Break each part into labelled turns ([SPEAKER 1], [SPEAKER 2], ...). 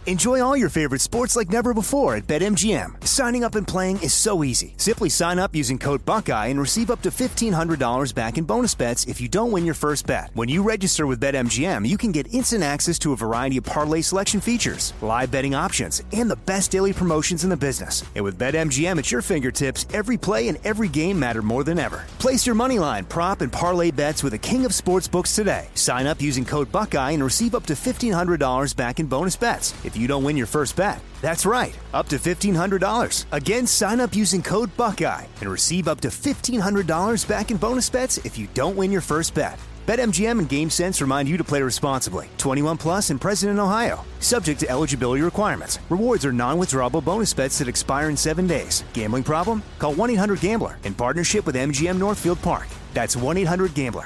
[SPEAKER 1] Enjoy all your favorite sports like never before at BetMGM. Signing up and playing is so easy. Simply sign up using code Buckeye and receive up to $1,500 back in bonus bets if you don't win your first bet. When you register with BetMGM, you can get instant access to a variety of parlay selection features, live betting options, and the best daily promotions in the business. And with BetMGM at your fingertips, every play and every game matter more than ever. Place your moneyline, prop, and parlay bets with the king of sportsbooks today. Sign up using code Buckeye and receive up to $1,500 back in bonus bets if you don't win your first bet. That's right, up to $1,500. Again, sign up using code Buckeye and receive up to $1,500 back in bonus bets if you don't win your first bet. BetMGM and GameSense remind you to play responsibly. 21 plus and present in Ohio. Subject to eligibility requirements. Rewards are non-withdrawable bonus bets that expire in 7 days. Gambling problem? Call 1-800-GAMBLER in partnership with MGM Northfield Park. That's 1-800-GAMBLER.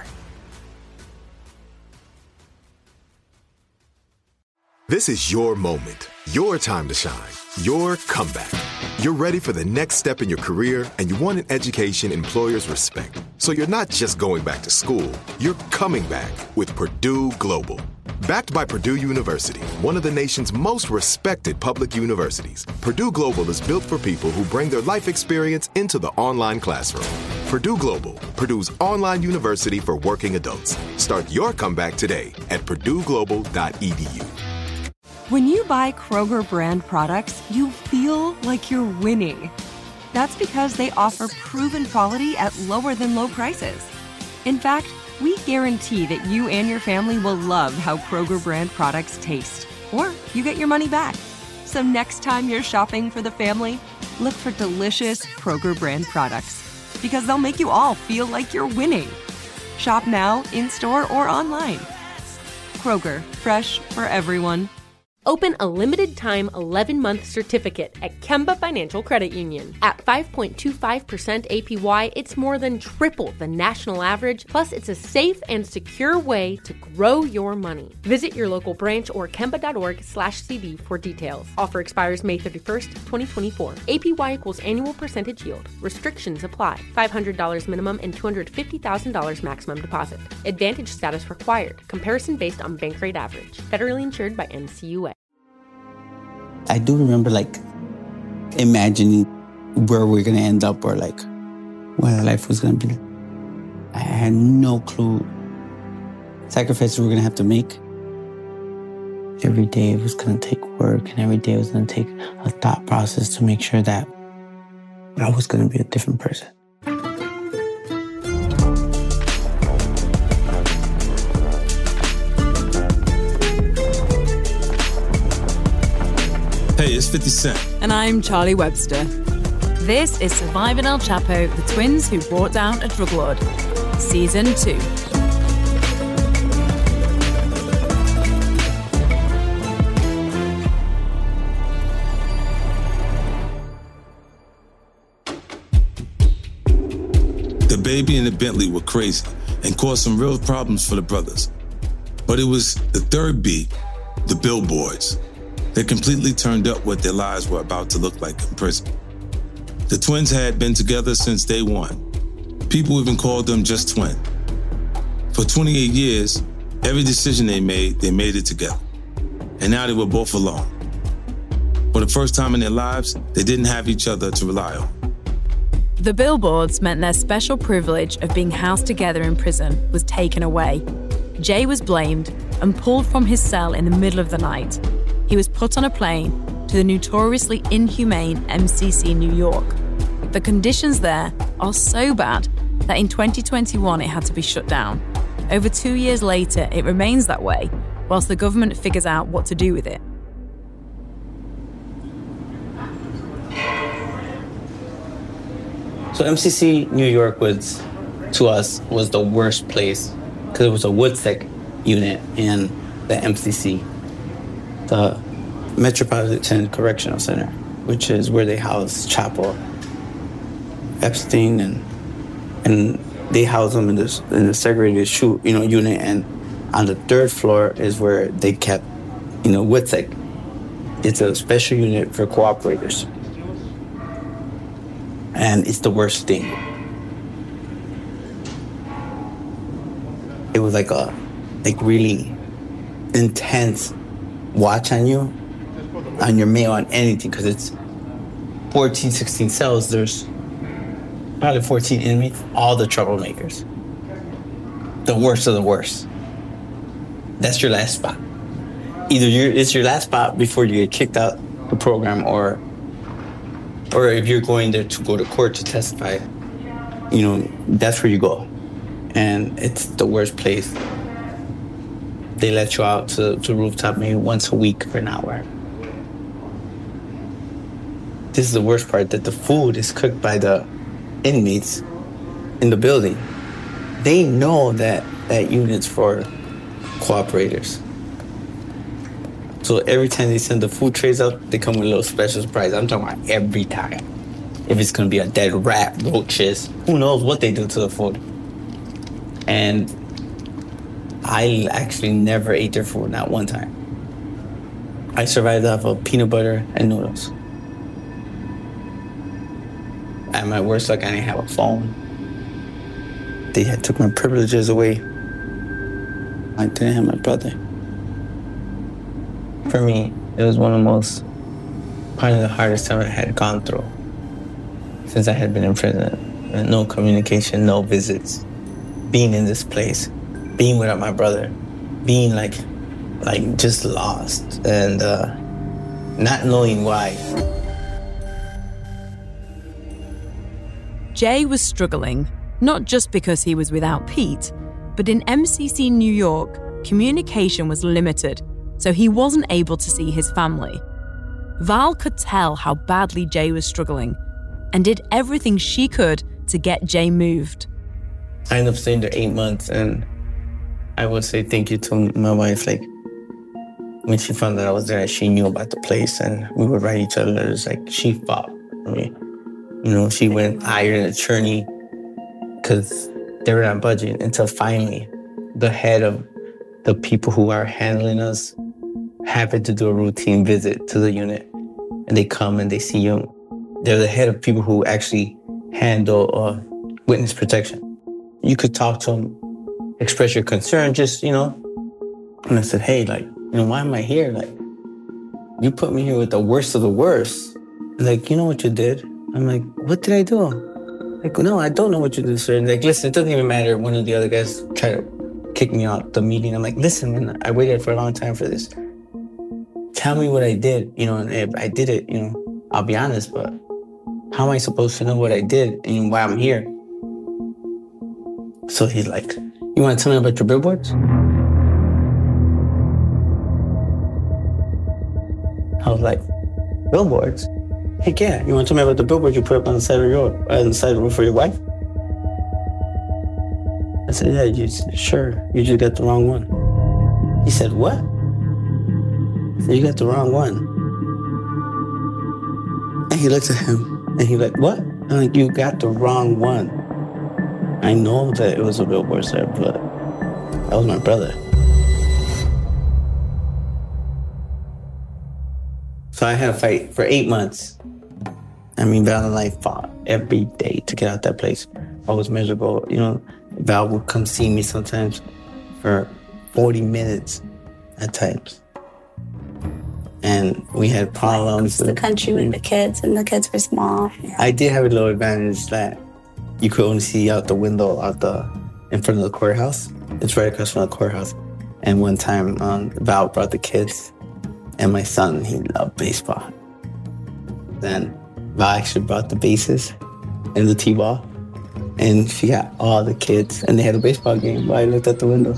[SPEAKER 2] This is your moment, your time to shine, your comeback. You're ready for the next step in your career, and you want an education employers respect. So you're not just going back to school, you're coming back with Purdue Global. Backed by Purdue University, one of the nation's most respected public universities, Purdue Global is built for people who bring their life experience into the online classroom. Purdue Global, Purdue's online university for working adults. Start your comeback today at purdueglobal.edu.
[SPEAKER 3] When you buy Kroger brand products, you feel like you're winning. That's because they offer proven quality at lower than low prices. In fact, we guarantee that you and your family will love how Kroger brand products taste, or you get your money back. So next time you're shopping for the family, look for delicious Kroger brand products, because they'll make you all feel like you're winning. Shop now, in-store, or online. Kroger, fresh for everyone.
[SPEAKER 4] Open a limited-time 11-month certificate at Kemba Financial Credit Union. At 5.25% APY, it's more than triple the national average, plus it's a safe and secure way to grow your money. Visit your local branch or kemba.org/cb for details. Offer expires May 31st, 2024. APY equals annual percentage yield. Restrictions apply. $500 minimum and $250,000 maximum deposit. Advantage status required. Comparison based on bank rate average. Federally insured by NCUA.
[SPEAKER 5] I do remember, imagining where we're going to end up or, what our life was going to be. I had no clue. Sacrifices we're going to have to make. Every day it was going to take work, and every day it was going to take a thought process to make sure that I was going to be a different person.
[SPEAKER 6] Hey, it's 50 Cent.
[SPEAKER 7] And I'm Charlie Webster. This is Surviving El Chapo, the twins who brought down a drug lord. Season 2.
[SPEAKER 6] The baby and the Bentley were crazy and caused some real problems for the brothers. But it was the third B, the billboards, that completely turned up what their lives were about to look like in prison. The twins had been together since day one. People even called them just twin. For 28 years, every decision they made it together. And now they were both alone. For the first time in their lives, they didn't have each other to rely on.
[SPEAKER 7] The billboards meant their special privilege of being housed together in prison was taken away. Jay was blamed and pulled from his cell in the middle of the night. He was put on a plane to the notoriously inhumane MCC New York. The conditions there are so bad that in 2021 it had to be shut down. Over 2 years later, it remains that way, whilst the government figures out what to do with it.
[SPEAKER 5] So MCC New York was, to us, was the worst place because it was a Woodstick unit in the MCC, the Metropolitan Correctional Center, which is where they house Chapo, Epstein, and they house them in the segregated unit, and on the third floor is where they kept, Woodstick. It's a special unit for cooperators. And it's the worst thing. It was like really intense watch on you on your mail, on anything, because it's 14, 16 cells. There's probably 14 inmates, all the troublemakers. The worst of the worst. That's your last spot. Either it's your last spot before you get kicked out the program, or if you're going there to go to court to testify, that's where you go. And it's the worst place. They let you out to rooftop maybe once a week for an hour. This is the worst part, that the food is cooked by the inmates in the building. They know that unit's for cooperators. So every time they send the food trays out, they come with a little special surprise. I'm talking about every time. If it's gonna be a dead rat, roaches, who knows what they do to the food. And I actually never ate their food, not one time. I survived off of peanut butter and noodles. At my worst luck, I didn't have a phone. They had took my privileges away. I didn't have my brother. For me, it was probably the hardest time I had gone through since I had been in prison. No communication, no visits. Being in this place, being without my brother, being like just lost and not knowing why.
[SPEAKER 7] Jay was struggling, not just because he was without Pete, but in MCC New York, communication was limited, so he wasn't able to see his family. Val could tell how badly Jay was struggling and did everything she could to get Jay moved.
[SPEAKER 5] I ended up staying there 8 months, and I would say thank you to my wife. Like, when she found that I was there, she knew about the place, and we would write each other letters. Like, she fought for me. She went hired an attorney because they were not budgeting, until finally the head of the people who are handling us happened to do a routine visit to the unit. And they come and they see you. They're the head of people who actually handle witness protection. You could talk to them, express your concern, just, And I said, hey, why am I here? You put me here with the worst of the worst. You know what you did? I'm like, what did I do? No, I don't know what you did, sir. And listen, it doesn't even matter. One of the other guys tried to kick me out the meeting. I'm like, listen, man, I waited for a long time for this. Tell me what I did, and if I did it, I'll be honest, but how am I supposed to know what I did and why I'm here? So he's like, you want to tell me about your billboards? I was like, billboards? Heck yeah, you want to tell me about the billboards you put up on the side of the roof for your wife? I said, yeah, sure, you just got the wrong one. He said, what? I said, you got the wrong one. And he looked at him, and he like, what? I'm like, you got the wrong one. I know that it was a billboard, sir, but that was my brother. So I had a fight for 8 months. Val and I fought every day to get out that place. I was miserable. Val would come see me sometimes for 40 minutes at times. And we had problems.
[SPEAKER 8] The country with the kids, and the kids were small. Yeah.
[SPEAKER 5] I did have a little advantage that you could only see out the window in front of the courthouse. It's right across from the courthouse. And one time, Val brought the kids, and my son, he loved baseball. Then Val actually brought the bases and the t-ball, and she got all the kids, and they had a baseball game while I looked out the window.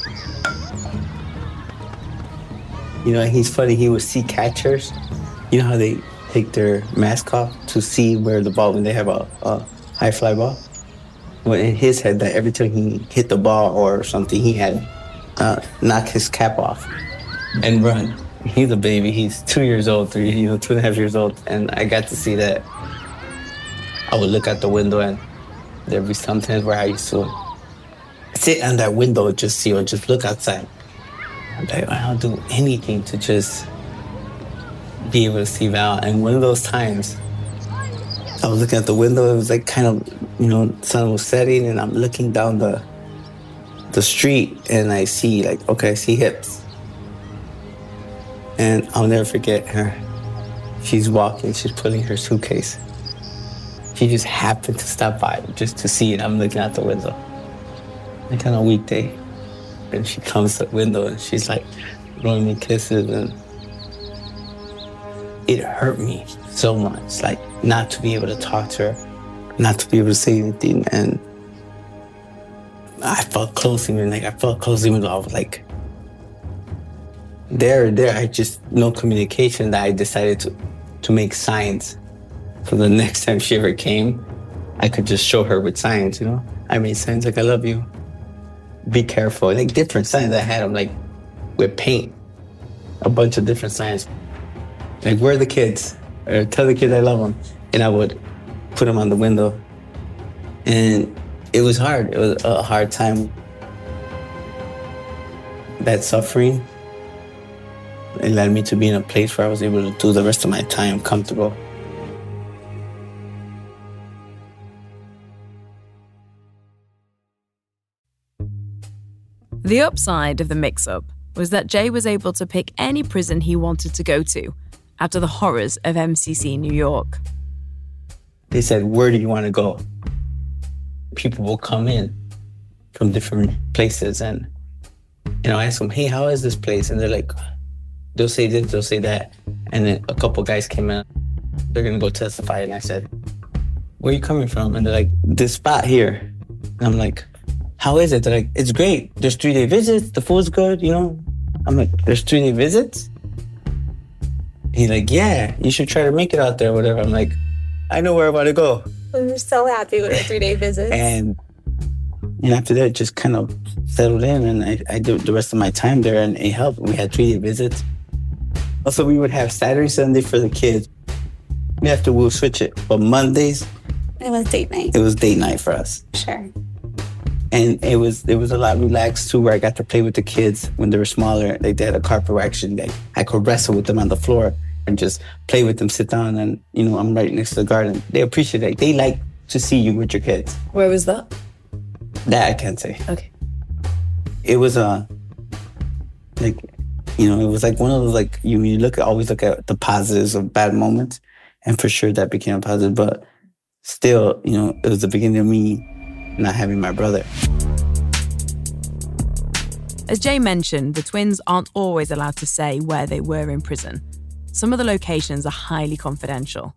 [SPEAKER 5] He's funny, he would see catchers. You know how they take their mask off to see where the ball, when they have a high fly ball? Well, in his head, that every time he hit the ball or something, he had knock his cap off and run. He's a baby. He's 2 years old, 2.5 years old. And I got to see that. I would look out the window, and there'd be sometimes where I used to sit on that window, just look outside. I'm like, I'll do anything to just be able to see Val. And one of those times, I was looking at the window. It was kind of, sun was setting, and I'm looking down the street, and I see, I see hips. And I'll never forget her. She's walking, she's pulling her suitcase. She just happened to stop by just to see it. I'm looking out the window. Like on a weekday. And she comes to the window and she's like blowing me kisses, and it hurt me so much, like not to be able to talk to her, not to be able to say anything. And I felt close to me, I felt close even though I was like, there, I just, no communication, that I decided to make signs. So the next time she ever came, I could just show her with signs, I made signs like, I love you, be careful, like different signs I had them, like with paint, a bunch of different signs. Like, where are the kids? Or tell the kids I love them. And I would put them on the window. And it was hard. It was a hard time. That suffering, it led me to be in a place where I was able to do the rest of my time comfortable.
[SPEAKER 7] The upside of the mix-up was that Jay was able to pick any prison he wanted to go to after the horrors of MCC New York.
[SPEAKER 5] They said, where do you want to go? People will come in from different places, and I ask them, hey, how is this place? And they're like, they'll say this, they'll say that. And then a couple guys came in, they're gonna go testify. And I said, where are you coming from? And they're like, this spot here. And I'm like, how is it? They're like, it's great. There's 3-day visits, the food's good, I'm like, there's 3-day visits? He's like, yeah, you should try to make it out there, whatever. I'm like, I know where I want to go.
[SPEAKER 8] We were so happy with our 3-day visits.
[SPEAKER 5] And after that, it just kind of settled in, and I did the rest of my time there, and it helped. We had 3-day visits. Also, we would have Saturday, Sunday for the kids. After we'll switch it, but Mondays,
[SPEAKER 8] it was date night.
[SPEAKER 5] It was date night for us.
[SPEAKER 8] Sure.
[SPEAKER 5] And it was a lot relaxed too, where I got to play with the kids when they were smaller. Like, they had a carpet where I could wrestle with them on the floor and just play with them, sit down, and I'm right next to the garden. They appreciate it. They like to see you with your kids.
[SPEAKER 7] Where was that?
[SPEAKER 5] That I can't say.
[SPEAKER 7] Okay.
[SPEAKER 5] It was it was like one of those, like, you always look at the positives of bad moments, and for sure that became a positive. But still, it was the beginning of me not having my brother.
[SPEAKER 7] As Jay mentioned, the twins aren't always allowed to say where they were in prison. Some of the locations are highly confidential.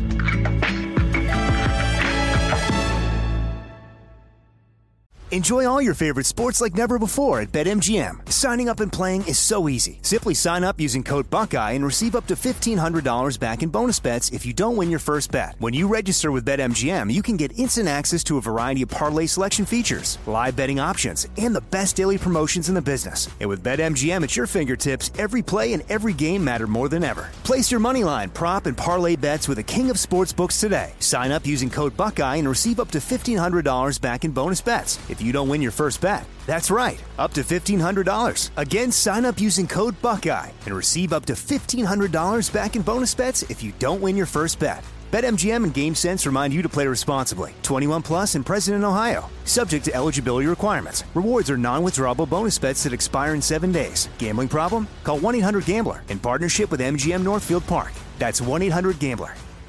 [SPEAKER 1] Enjoy all your favorite sports like never before at BetMGM. Signing up and playing is so easy. Simply sign up using code Buckeye and receive up to $1,500 back in bonus bets if you don't win your first bet. When you register with BetMGM, you can get instant access to a variety of parlay selection features, live betting options, and the best daily promotions in the business. And with BetMGM at your fingertips, every play and every game matter more than ever. Place your moneyline, prop, and parlay bets with the king of sportsbooks today. Sign up using code Buckeye and receive up to $1,500 back in bonus bets if you don't win your first bet. That's right, up to $1,500. Again, sign up using code Buckeye and receive up to $1,500 back in bonus bets if you don't win your first bet. BetMGM and GameSense remind you to play responsibly. 21 plus and present in Ohio. Subject to eligibility requirements. Rewards are non-withdrawable bonus bets that expire in 7 days. Gambling problem? Call 1-800-GAMBLER in partnership with MGM Northfield Park. That's 1-800-GAMBLER.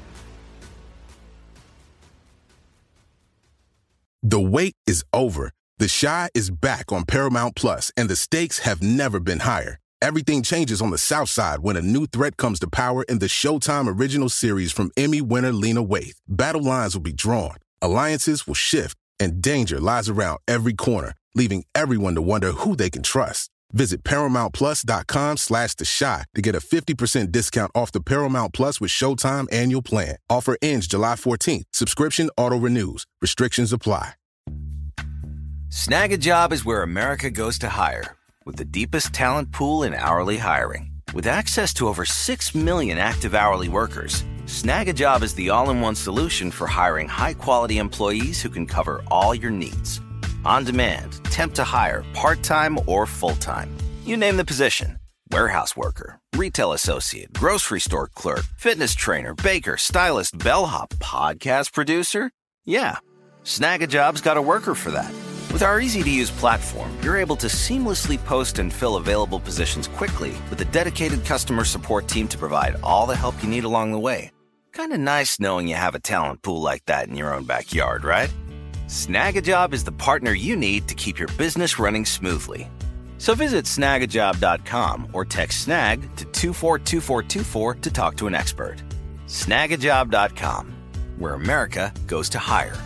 [SPEAKER 9] The wait is over. The Chi is back on Paramount Plus, and the stakes have never been higher. Everything changes on the South Side when a new threat comes to power in the Showtime original series from Emmy winner Lena Waithe. Battle lines will be drawn, alliances will shift, and danger lies around every corner, leaving everyone to wonder who they can trust. Visit ParamountPlus.com/The Chi to get a 50% discount off the Paramount Plus with Showtime annual plan. Offer ends July 14th. Subscription auto-renews. Restrictions apply.
[SPEAKER 10] Snag a Job is where America goes to hire, with the deepest talent pool in hourly hiring. With access to over 6 million active hourly workers, Snag a Job is the all-in-one solution for hiring high-quality employees who can cover all your needs. On demand, temp to hire, part-time or full-time. You name the position. Warehouse worker, retail associate, grocery store clerk, fitness trainer, baker, stylist, bellhop, podcast producer. Yeah, Snag a Job's got a worker for that. With our easy-to-use platform, you're able to seamlessly post and fill available positions quickly with a dedicated customer support team to provide all the help you need along the way. Kind of nice knowing you have a talent pool like that in your own backyard, right? Snagajob is the partner you need to keep your business running smoothly. So visit snagajob.com or text snag to 242424 to talk to an expert. Snagajob.com, where America goes to hire.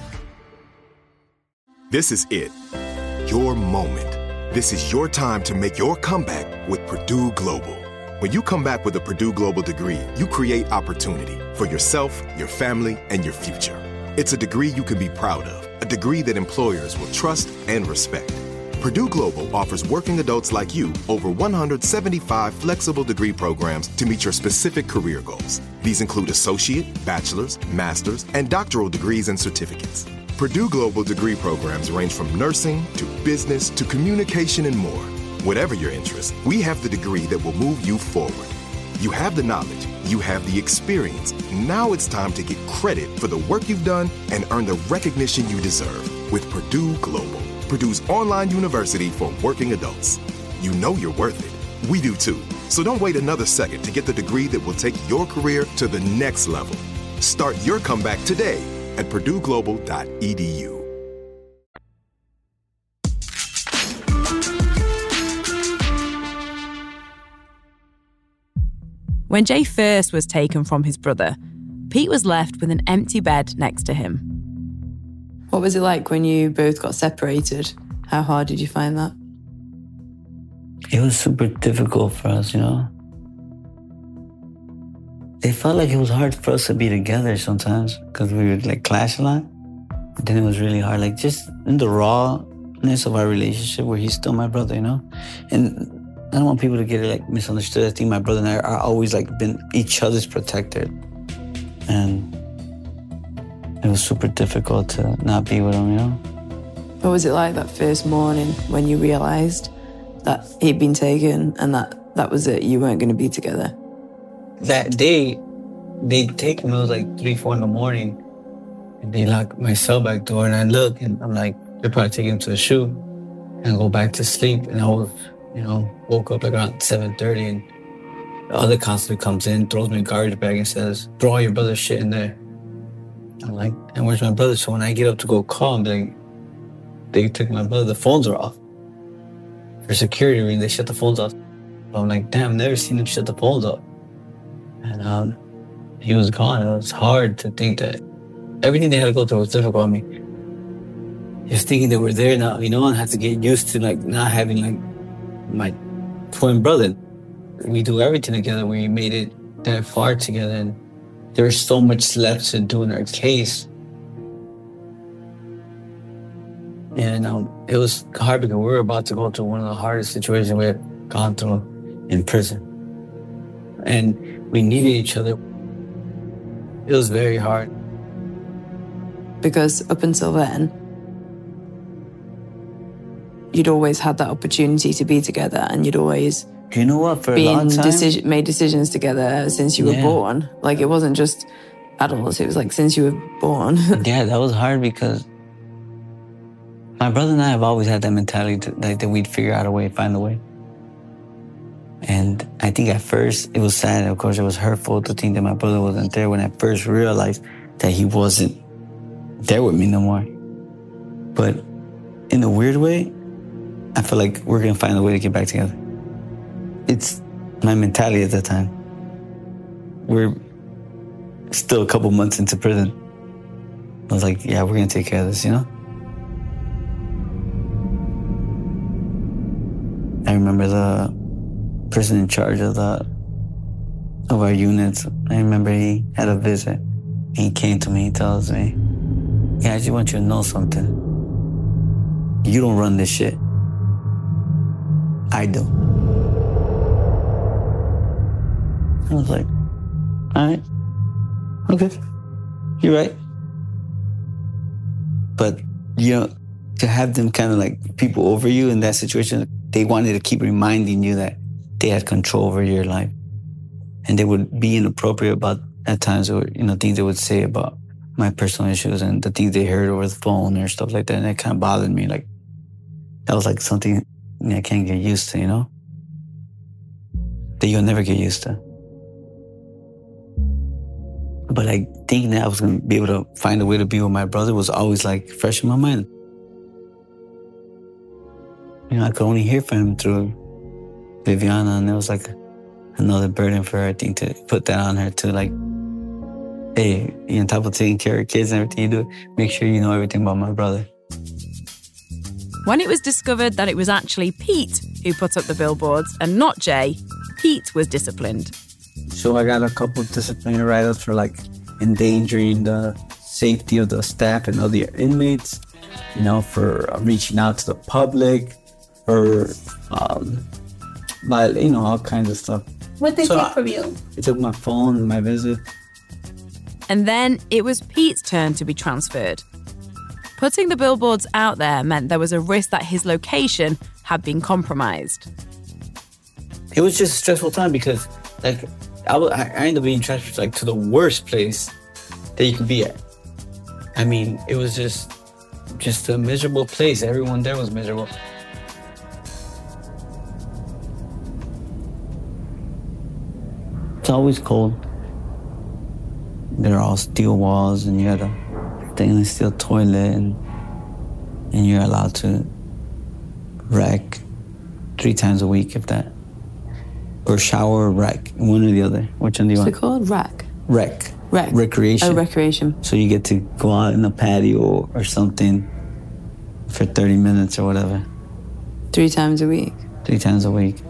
[SPEAKER 2] This is it. Your moment. This is your time to make your comeback with Purdue Global. When you come back with a Purdue Global degree, you create opportunity for yourself, your family, and your future. It's a degree you can be proud of, a degree that employers will trust and respect. Purdue Global offers working adults like you over 175 flexible degree programs to meet your specific career goals. These include associate, bachelor's, master's, and doctoral degrees and certificates. Purdue Global degree programs range from nursing to business to communication and more. Whatever your interest, we have the degree that will move you forward. You have the knowledge, you have the experience. Now it's time to get credit for the work you've done and earn the recognition you deserve with Purdue Global, Purdue's online university for working adults. You know you're worth it. We do too. So don't wait another second to get the degree that will take your career to the next level. Start your comeback today at purdueglobal.edu.
[SPEAKER 7] When Jay first was taken from his brother, Pete was left with an empty bed next to him.
[SPEAKER 11] What was it like when you both got separated? How hard did you find that?
[SPEAKER 5] It was super difficult for us, you know? It felt like it was hard for us to be together sometimes because we would like clash a lot. But then it was really hard, like just in the rawness of our relationship where he's still my brother, you know? And I don't want people to get it like misunderstood. I think my brother and I are always like been each other's protector. And it was super difficult to not be with him, you know?
[SPEAKER 11] What was it like that first morning when you realized that he'd been taken and that was it, you weren't going to be together?
[SPEAKER 5] That day, they'd take me, it was like 3, 4 in the morning, and they locked my cell back door, and I look, and I'm like, they're probably taking him to the shoe and go back to sleep. And I was, you know, woke up like around 7:30, and the other constable comes in, throws me a garbage bag and says, throw all your brother's shit in there. I'm like, and where's my brother? So when I get up to go call him, like, they took my brother, the phones are off. For security reasons, they shut the phones off. I'm like, damn, never seen them shut the phones off. And he was gone. It was hard to think that everything they had to go through was difficult. I mean, just thinking they were there now, you know, and had to get used to like not having like my twin brother. We do everything together. We made it that far together, and there was so much left to do in our case. And it was hard because we were about to go through one of the hardest situations we had gone through in prison. And we needed each other. It was very hard.
[SPEAKER 11] Because up until then, you'd always had that opportunity to be together, and you'd always
[SPEAKER 5] you know what? For a long time,
[SPEAKER 11] made decisions together since you were born. Like, it wasn't just adults, it was like since you were born.
[SPEAKER 5] Yeah, that was hard because my brother and I have always had that mentality that we'd figure out a way, find a way. And I think at first it was sad. Of course, it was hurtful to think that my brother wasn't there when I first realized that he wasn't there with me no more. But in a weird way, I feel like we're going to find a way to get back together. It's my mentality at that time. We're still a couple months into prison. I was like, yeah, we're going to take care of this, you know? I remember the person in charge of our units. I remember he had a visit. He came to me, he tells me, yeah, I just want you to know something. You don't run this shit. I do. I was like, all right, okay, you're right. But, you know, to have them kind of like people over you in that situation, they wanted to keep reminding you that they had control over your life. And they would be inappropriate about, at times, or, you know, things they would say about my personal issues and the things they heard over the phone or stuff like that. And it kind of bothered me. Like, That was like something I can't get used to, you know? That you'll never get used to. But like thinking that I was going to be able to find a way to be with my brother was always like fresh in my mind. You know, I could only hear from him through Viviana, and it was like another burden for her, I think, to put that on her to like, hey, on top of taking care of kids and everything you do, make sure you know everything about my brother.
[SPEAKER 7] When it was discovered that it was actually Pete who put up the billboards and not Jay, Pete was disciplined.
[SPEAKER 5] So I got a couple of disciplinary write-ups for like endangering the safety of the staff and other inmates, you know, for reaching out to the public, for, you know, all kinds of stuff.
[SPEAKER 8] What they take from you?
[SPEAKER 5] They took my phone and my visit.
[SPEAKER 7] And then it was Pete's turn to be transferred. Putting the billboards out there meant there was a risk that his location had been compromised.
[SPEAKER 5] It was just a stressful time because, like, I ended up being transferred like to the worst place that you could be at. I mean, it was just a miserable place. Everyone there was miserable. It's always cold. There are all steel walls, and you had a stainless steel toilet, and you're allowed to rec 3 times a week, if that. Or shower or rec, one or the other. Which one do you want?
[SPEAKER 11] What's it called? Rec?
[SPEAKER 5] Rec.
[SPEAKER 11] Rec.
[SPEAKER 5] Recreation.
[SPEAKER 11] Oh, recreation.
[SPEAKER 5] So you get to go out in the patio or something for 30 minutes or whatever.
[SPEAKER 11] 3 times a week?
[SPEAKER 5] 3 times a week.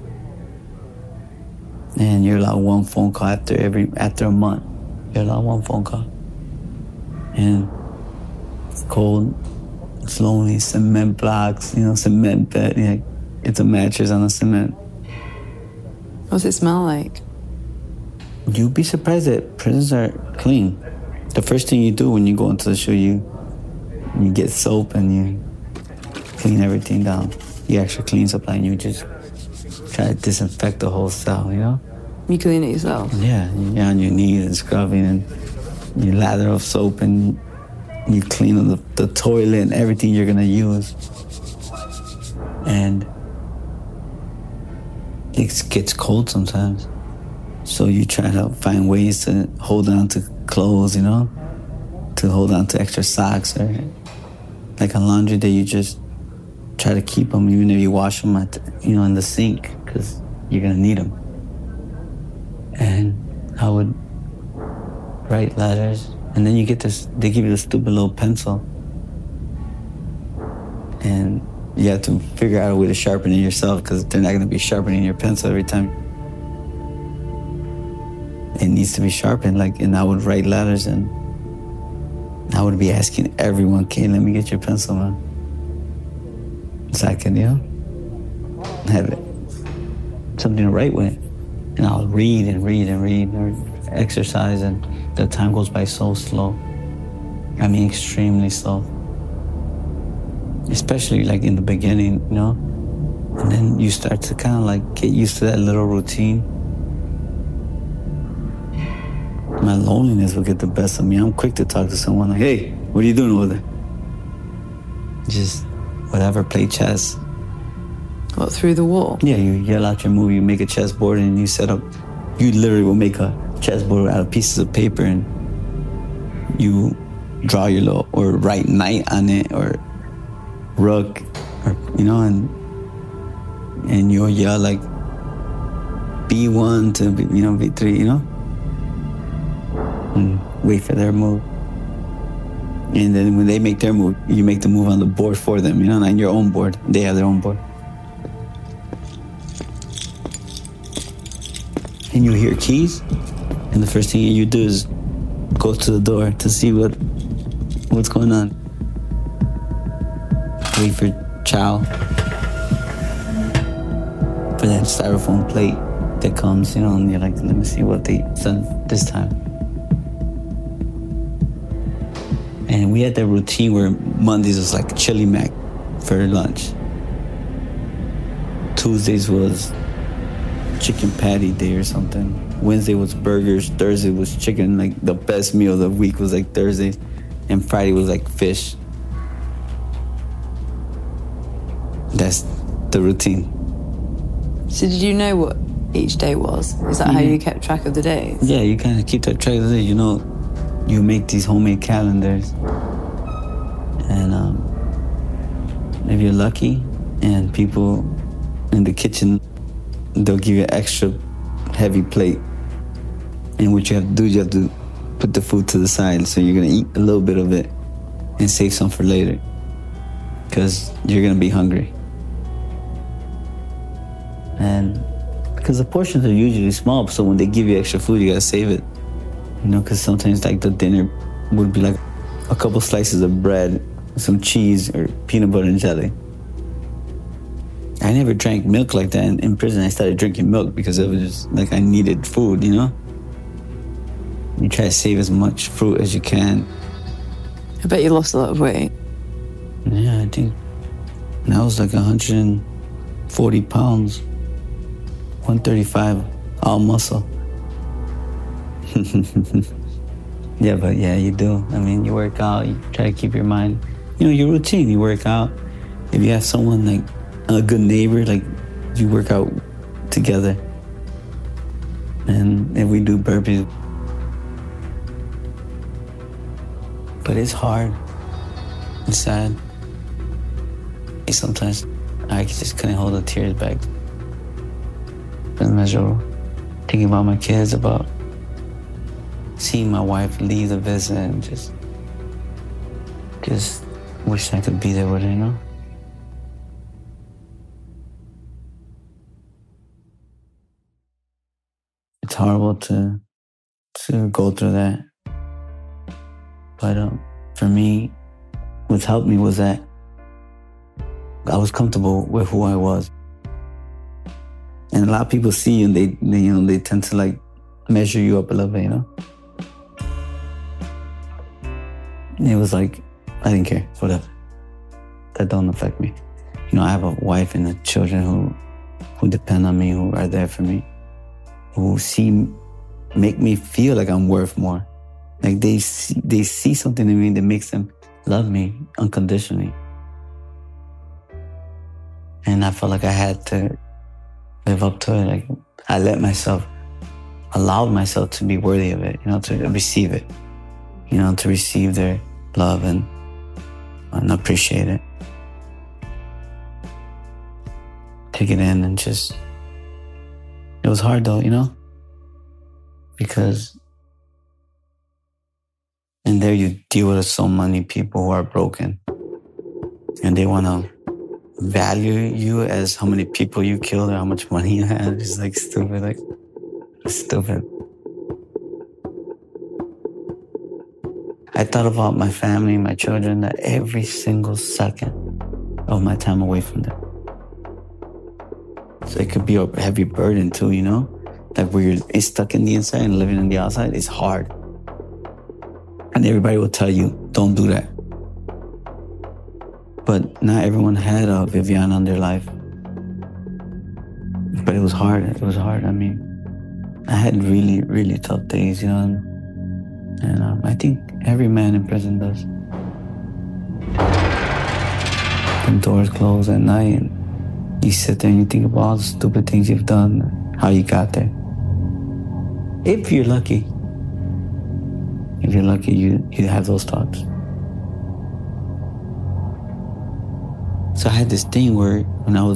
[SPEAKER 5] And you're allowed 1 phone call after a month. You're allowed 1 phone call. And it's cold, it's lonely, cement blocks, you know, cement bed. Yeah, it's a mattress on the cement.
[SPEAKER 11] What's it smell like?
[SPEAKER 5] You'd be surprised that prisons are clean. The first thing you do when you go into the shoe, you get soap and you clean everything down. You actually clean supply and you just try to disinfect the whole cell, you know?
[SPEAKER 11] You clean it yourself?
[SPEAKER 5] Yeah, you're on your knees and scrubbing and you lather of soap and you clean the toilet and everything you're gonna use. And it gets cold sometimes. So you try to find ways to hold on to clothes, you know? To hold on to extra socks or like on laundry day, you just try to keep them even if you wash them in the sink because you're gonna need them. And I would write letters, and then they give you this stupid little pencil. And you have to figure out a way to sharpen it yourself because they're not going to be sharpening your pencil every time. It needs to be sharpened, and I would write letters, and I would be asking everyone, okay, let me get your pencil, man. So I can, have something to write with. And I'll read and read and read or exercise, and the time goes by so slow. I mean, extremely slow. Especially like in the beginning, you know? And then you start to kind of like get used to that little routine. My loneliness will get the best of me. I'm quick to talk to someone like, hey, what are you doing over there? Just whatever, play chess.
[SPEAKER 11] What, through the wall?
[SPEAKER 5] Yeah, you yell out your move, you make a chessboard and you set up, you literally will make a chessboard out of pieces of paper and you draw your little, or write knight on it or rook, or, and you'll yell like B1 to, B3, and wait for their move. And then when they make their move, you make the move on the board for them, not on your own board. They have their own board. And you hear keys, and the first thing you do is go to the door to see what's going on. Wait for chow, for that styrofoam plate that comes, and you're like, let me see what they done this time. And we had that routine where Mondays was like chili mac for lunch. Tuesdays was chicken patty day or something. Wednesday was burgers. Thursday was chicken. Like the best meal of the week was like Thursday. And Friday was like fish. the routine.
[SPEAKER 11] So did you know what each day was? Is that how you kept track of the days?
[SPEAKER 5] Yeah, you kind of keep that track of the day. You know, you make these homemade calendars. And if you're lucky and people in the kitchen, they'll give you an extra heavy plate. And what you have to do, you have to put the food to the side. So you're going to eat a little bit of it and save some for later, because you're going to be hungry. And because the portions are usually small, so when they give you extra food, you got to save it. You know, because sometimes like the dinner would be like a couple slices of bread, some cheese, or peanut butter and jelly. I never drank milk like that. In prison, I started drinking milk because it was just like I needed food, you know? You try to save as much fruit as you can.
[SPEAKER 11] I bet you lost a lot of weight.
[SPEAKER 5] Yeah, I think I was like 140 pounds, 135, all muscle. Yeah, but yeah, you do. I mean, you work out, you try to keep your mind, you know, your routine. You work out. If you have someone like a good neighbor, like you work out together. And if we do burpees. But it's hard. It's sad. Sometimes I just couldn't hold the tears back. It's miserable. Thinking about my kids, about seeing my wife leave the visit, and just wish I could be there with her, you know? It's horrible to go through that. But for me, what's helped me was that I was comfortable with who I was. And a lot of people see you and they tend to like measure you up a little bit, you know? And it was like, I didn't care, whatever. That don't affect me. You know, I have a wife and children who depend on me, who are there for me, who make me feel like I'm worth more. Like they see something in me that makes them love me unconditionally. And I felt like I had to live up to it. Like I allowed myself to be worthy of it, you know, to receive it, you know, to receive their love and appreciate it. Take it in and just, it was hard though, you know, because in there you deal with so many people who are broken and they want to value you as how many people you killed or how much money you have. It's like stupid, like stupid. I thought about my family, my children, that every single second of my time away from them. So it could be a heavy burden too, you know? Like where you're stuck in the inside and living on the outside, it's hard. And everybody will tell you, don't do that. But not everyone had a Viviana in their life. But it was hard. It was hard. I mean, I had really, really tough days, you know? And I think every man in prison does. The doors close at night, and you sit there and you think about all the stupid things you've done, how you got there. If you're lucky, you have those thoughts. So I had this thing where when I was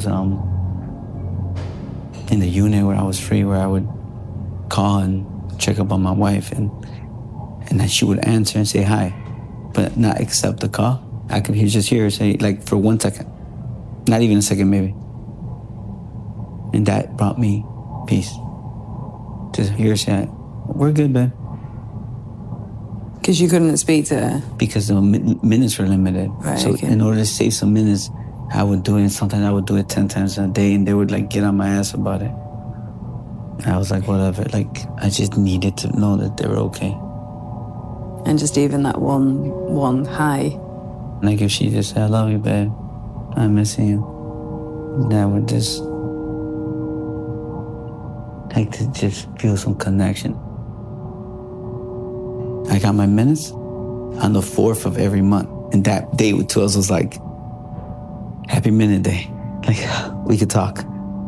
[SPEAKER 5] in the unit where I was free, where I would call and check up on my wife, and then she would answer and say hi, but not accept the call. I could just hear her say, like, for 1 second, not even a second maybe. And that brought me peace. Just hear her say, we're good, babe.
[SPEAKER 11] Because you couldn't speak to her? Because
[SPEAKER 5] the minutes were limited.
[SPEAKER 11] Right,
[SPEAKER 5] so in order to save some minutes, I would do it. Sometimes I would do it 10 times a day, and they would like get on my ass about it. I was like, whatever. Like, I just needed to know that they were okay.
[SPEAKER 11] And just even that one hi.
[SPEAKER 5] Like if she just said, I love you, babe, I'm missing you, that would just, like to just feel some connection. I got my minutes on the 4th of every month. And that day with 12 was like, happy minute day. we could talk.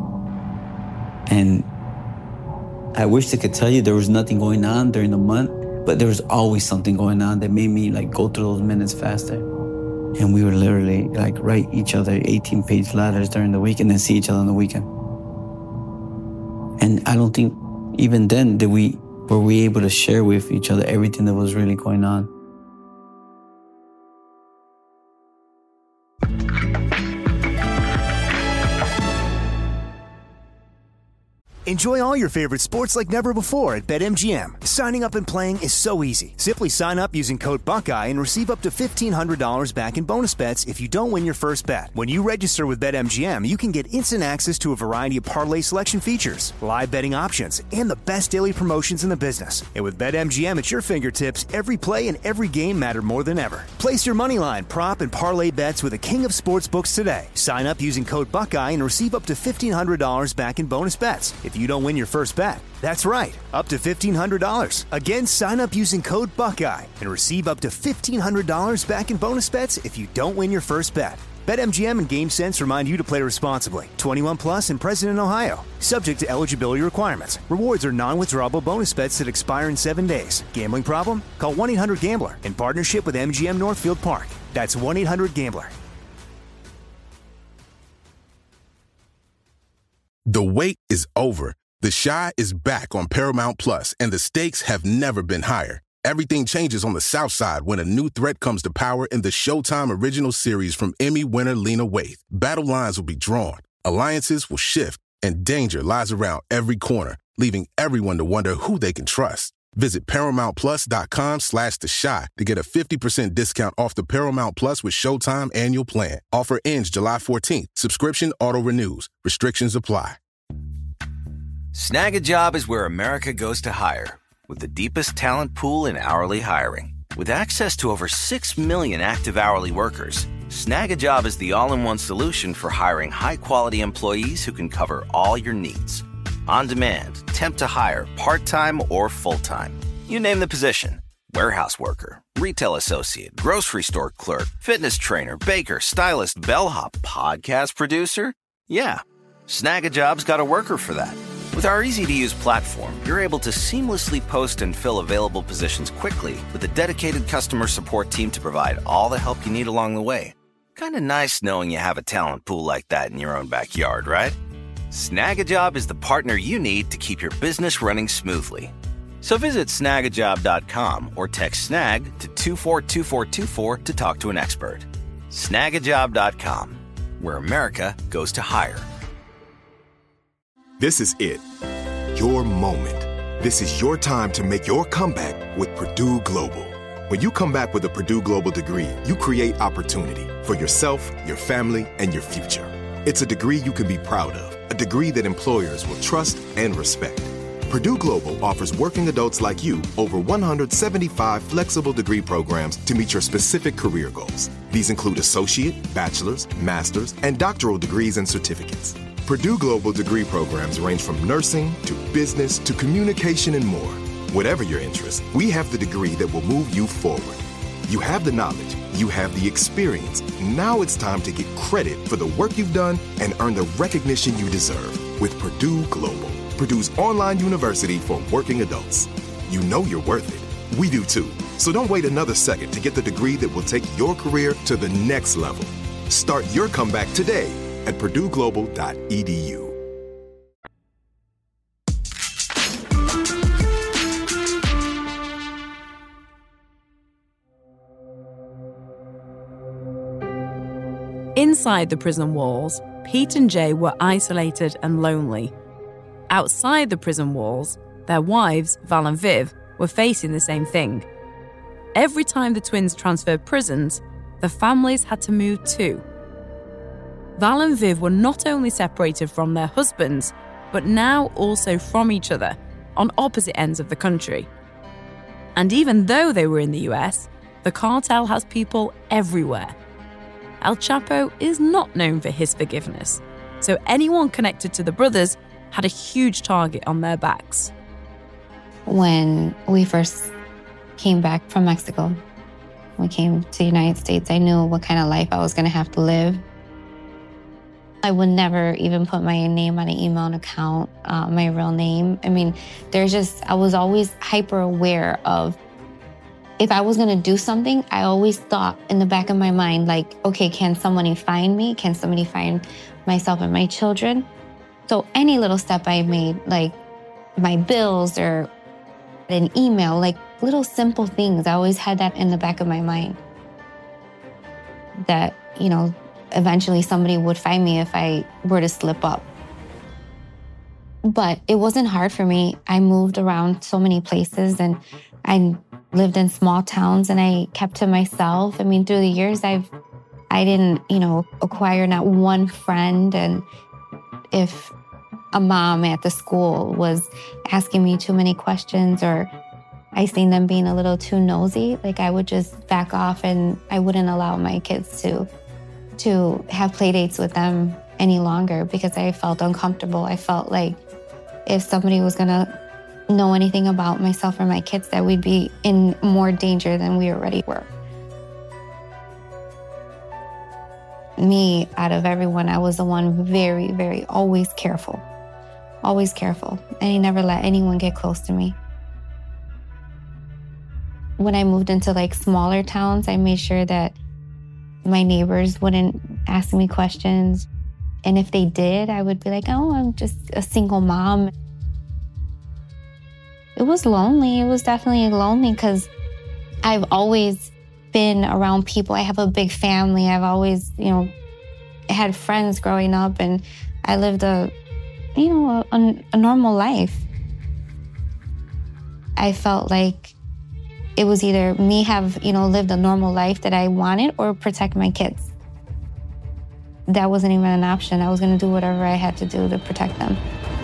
[SPEAKER 5] And I wish I could tell you there was nothing going on during the month, but there was always something going on that made me go through those minutes faster. And we would literally write each other 18-page letters during the week and then see each other on the weekend. And I don't think even then were we able to share with each other everything that was really going on.
[SPEAKER 1] Enjoy all your favorite sports like never before at BetMGM. Signing up and playing is so easy. Simply sign up using code Buckeye and receive up to $1,500 back in bonus bets if you don't win your first bet. When you register with BetMGM, you can get instant access to a variety of parlay selection features, live betting options, and the best daily promotions in the business. And with BetMGM at your fingertips, every play and every game matter more than ever. Place your moneyline, prop, and parlay bets with the king of sportsbooks today. Sign up using code Buckeye and receive up to $1,500 back in bonus bets if you don't win your first bet. That's right, up to $1,500. Again, sign up using code Buckeye and receive up to $1,500 back in bonus bets if you don't win your first bet. BetMGM and GameSense remind you to play responsibly. 21 plus and present in Ohio. Subject to eligibility requirements. Rewards are non-withdrawable bonus bets that expire in 7 days. Gambling problem? Call 1-800-GAMBLER in partnership with MGM Northfield Park. That's 1-800-GAMBLER.
[SPEAKER 9] The wait is over. The Chi is back on Paramount Plus, and the stakes have never been higher. Everything changes on the South Side when a new threat comes to power in the Showtime original series from Emmy winner Lena Waithe. Battle lines will be drawn, alliances will shift, and danger lies around every corner, leaving everyone to wonder who they can trust. Visit ParamountPlus.com/The Chi to get a 50% discount off the Paramount Plus with Showtime annual plan. Offer ends July 14th. Subscription auto-renews. Restrictions apply.
[SPEAKER 10] Snag a Job is where America goes to hire, with the deepest talent pool in hourly hiring. With access to over 6 million active hourly workers, Snag a Job is the all-in-one solution for hiring high-quality employees who can cover all your needs. On demand, temp to hire, part-time or full-time. You name the position. Warehouse worker, retail associate, grocery store clerk, fitness trainer, baker, stylist, bellhop, podcast producer. Yeah, Snag a Job's got a worker for that. With our easy-to-use platform, you're able to seamlessly post and fill available positions quickly with a dedicated customer support team to provide all the help you need along the way. Kind of nice knowing you have a talent pool like that in your own backyard, right? Snag a Job is the partner you need to keep your business running smoothly. So visit snagajob.com or text snag to 242424 to talk to an expert. Snagajob.com, where America goes to hire.
[SPEAKER 2] This is it. Your moment. This is your time to make your comeback with Purdue Global. When you come back with a Purdue Global degree, you create opportunity for yourself, your family, and your future. It's a degree you can be proud of, a degree that employers will trust and respect. Purdue Global offers working adults like you over 175 flexible degree programs to meet your specific career goals. These include associate, bachelor's, master's, and doctoral degrees and certificates. Purdue Global degree programs range from nursing to business to communication and more. Whatever your interest, we have the degree that will move you forward. You have the knowledge, you have the experience. Now it's time to get credit for the work you've done and earn the recognition you deserve with Purdue Global, Purdue's online university for working adults. You know you're worth it. We do too. So don't wait another second to get the degree that will take your career to the next level. Start your comeback today at purdueglobal.edu.
[SPEAKER 7] Inside the prison walls, Pete and Jay were isolated and lonely. Outside the prison walls, their wives, Val and Viv, were facing the same thing. Every time the twins transferred prisons, the families had to move too. Val and Viv were not only separated from their husbands, but now also from each other on opposite ends of the country. And even though they were in the US, the cartel has people everywhere. El Chapo is not known for his forgiveness, so anyone connected to the brothers had a huge target on their backs.
[SPEAKER 8] When we first came back from Mexico, we came to the United States, I knew what kind of life I was going to have to live. I would never even put my name on an email account, my real name. I mean, I was always hyper aware of if I was gonna do something, I always thought in the back of my mind, like, okay, can somebody find me? Can somebody find myself and my children? So any little step I made, like my bills or an email, like little simple things, I always had that in the back of my mind. That, eventually somebody would find me if I were to slip up. But it wasn't hard for me. I moved around so many places and I lived in small towns and I kept to myself. I mean, through the years, I didn't, acquire not one friend. And if a mom at the school was asking me too many questions or I seen them being a little too nosy, like I would just back off and I wouldn't allow my kids to have play dates with them any longer because I felt uncomfortable. I felt like if somebody was gonna know anything about myself or my kids, that we'd be in more danger than we already were. Me, out of everyone, I was the one very, very always careful. Always careful. And he never let anyone get close to me. When I moved into like smaller towns, I made sure that my neighbors wouldn't ask me questions. And if they did, I would be like, oh, I'm just a single mom. It was lonely. It was definitely lonely because I've always been around people. I have a big family. I've always, had friends growing up and I lived a normal life. I felt like it was either me have, lived a normal life that I wanted or protect my kids. That wasn't even an option. I was going to do whatever I had to do to protect them.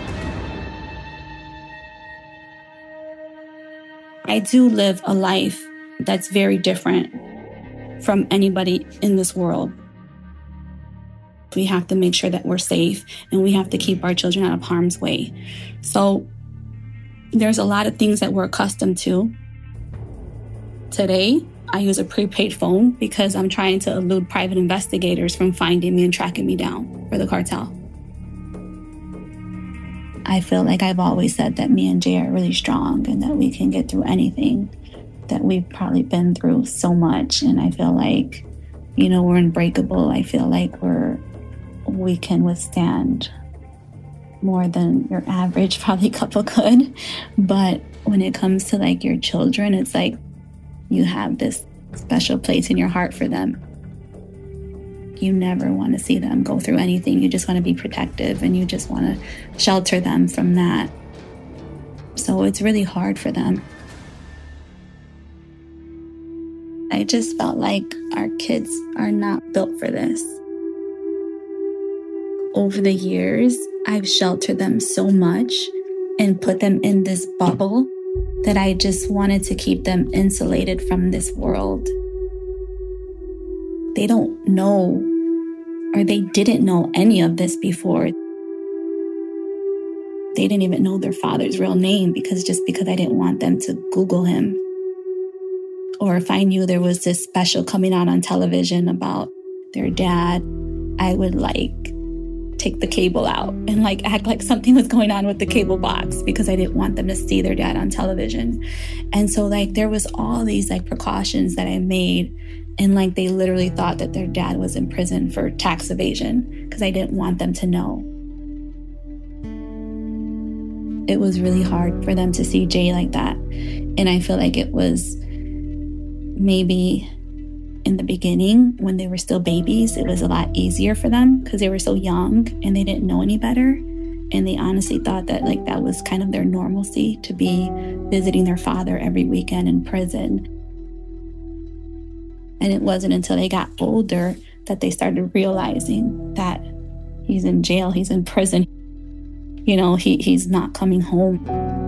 [SPEAKER 12] I do live a life that's very different from anybody in this world. We have to make sure that we're safe and we have to keep our children out of harm's way. So there's a lot of things that we're accustomed to. Today, I use a prepaid phone because I'm trying to elude private investigators from finding me and tracking me down for the cartel. I feel like I've always said that me and Jay are really strong and that we can get through anything, that we've probably been through so much. And I feel like, we're unbreakable. I feel like we can withstand more than your average probably couple could. But when it comes to like your children, it's like you have this special place in your heart for them. You never want to see them go through anything. You just want to be protective and you just want to shelter them from that. So it's really hard for them. I just felt like our kids are not built for this. Over the years, I've sheltered them so much and put them in this bubble that I just wanted to keep them insulated from this world. They don't know, or they didn't know any of this before. They didn't even know their father's real name because I didn't want them to Google him. Or if I knew there was this special coming out on television about their dad, I would take the cable out and act like something was going on with the cable box because I didn't want them to see their dad on television. And so there was all these precautions that I made, and they literally thought that their dad was in prison for tax evasion because I didn't want them to know. It was really hard for them to see Jay like that. And I feel like it was maybe in the beginning, when they were still babies, it was a lot easier for them because they were so young and they didn't know any better. And they honestly thought that that was kind of their normalcy to be visiting their father every weekend in prison. And it wasn't until they got older that they started realizing that he's in jail, he's in prison. He's not coming home.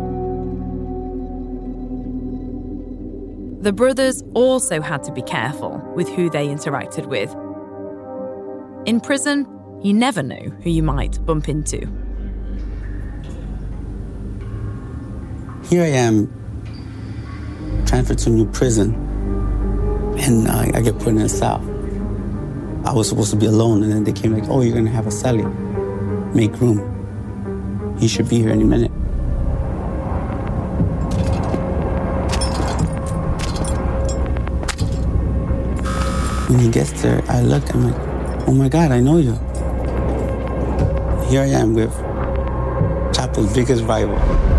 [SPEAKER 7] The brothers also had to be careful with who they interacted with. In prison, you never knew who you might bump into.
[SPEAKER 5] Here I am, transferred to a new prison, and I get put in the South. I was supposed to be alone, and then they came like, oh, you're going to have a Sally. Make room. He should be here any minute. When he gets there, I look, I'm like, oh my God, I know you. Here I am with Chapo's biggest rival.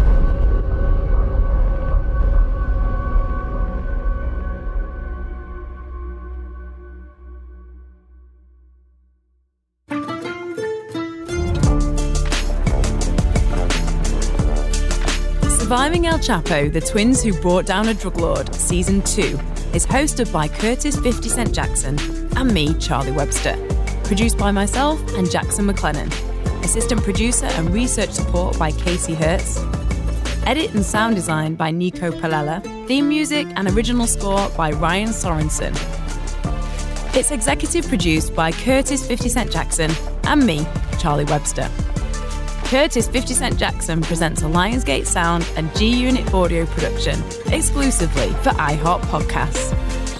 [SPEAKER 7] Surviving El Chapo, The Twins Who Brought Down a Drug Lord, Season 2, is hosted by Curtis 50 Cent Jackson and me, Charlie Webster. Produced by myself and Jackson McLennan. Assistant producer and research support by Casey Hertz. Edit and sound design by Nico Palella. Theme music and original score by Ryan Sorensen. It's executive produced by Curtis 50 Cent Jackson and me, Charlie Webster. Curtis 50 Cent Jackson presents a Lionsgate Sound and G-Unit audio production exclusively for iHeart Podcasts.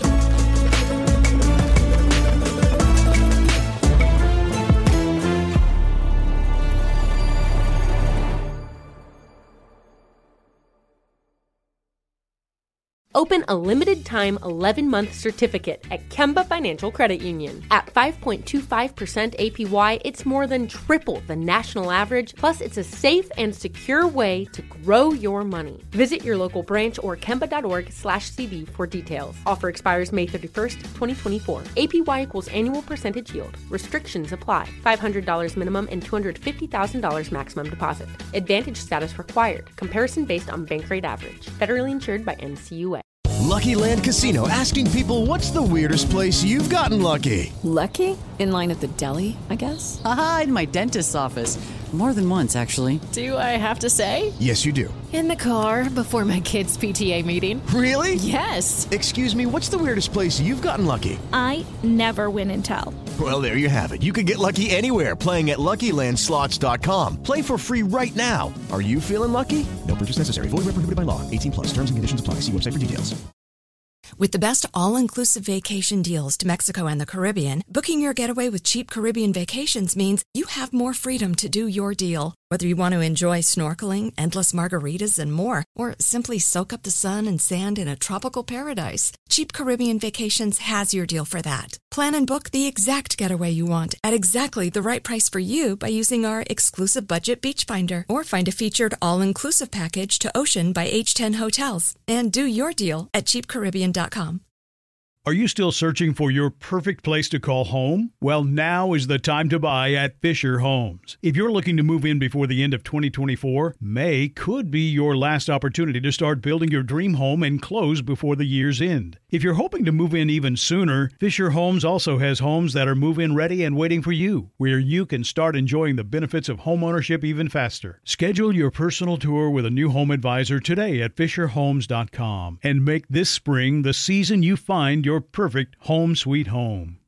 [SPEAKER 4] Open a limited-time 11-month certificate at Kemba Financial Credit Union. At 5.25% APY, it's more than triple the national average, plus it's a safe and secure way to grow your money. Visit your local branch or kemba.org/cd for details. Offer expires May 31st, 2024. APY equals annual percentage yield. Restrictions apply. $500 minimum and $250,000 maximum deposit. Advantage status required. Comparison based on bank rate average. Federally insured by NCUA.
[SPEAKER 13] Lucky Land Casino, asking people, what's the weirdest place you've gotten lucky?
[SPEAKER 14] Lucky? In line at the deli, I guess?
[SPEAKER 15] Aha, in my dentist's office. More than once, actually.
[SPEAKER 14] Do I have to say?
[SPEAKER 13] Yes, you do.
[SPEAKER 14] In the car before my kids' PTA meeting.
[SPEAKER 13] Really?
[SPEAKER 14] Yes.
[SPEAKER 13] Excuse me, what's the weirdest place you've gotten lucky?
[SPEAKER 16] I never win and tell.
[SPEAKER 13] Well, there you have it. You can get lucky anywhere, playing at LuckyLandSlots.com. Play for free right now. Are you feeling lucky? No purchase necessary. Void where prohibited by law. 18+. Terms and conditions apply. See website for details.
[SPEAKER 17] With the best all-inclusive vacation deals to Mexico and the Caribbean, booking your getaway with Cheap Caribbean Vacations means you have more freedom to do your deal. Whether you want to enjoy snorkeling, endless margaritas, and more, or simply soak up the sun and sand in a tropical paradise, Cheap Caribbean Vacations has your deal for that. Plan and book the exact getaway you want at exactly the right price for you by using our exclusive budget beach finder, or find a featured all-inclusive package to Ocean by H10 Hotels and do your deal at cheapcaribbean.com.
[SPEAKER 18] Are you still searching for your perfect place to call home? Well, now is the time to buy at Fisher Homes. If you're looking to move in before the end of 2024, May could be your last opportunity to start building your dream home and close before the year's end. If you're hoping to move in even sooner, Fisher Homes also has homes that are move-in ready and waiting for you, where you can start enjoying the benefits of homeownership even faster. Schedule your personal tour with a new home advisor today at FisherHomes.com and make this spring the season you find your perfect home sweet home.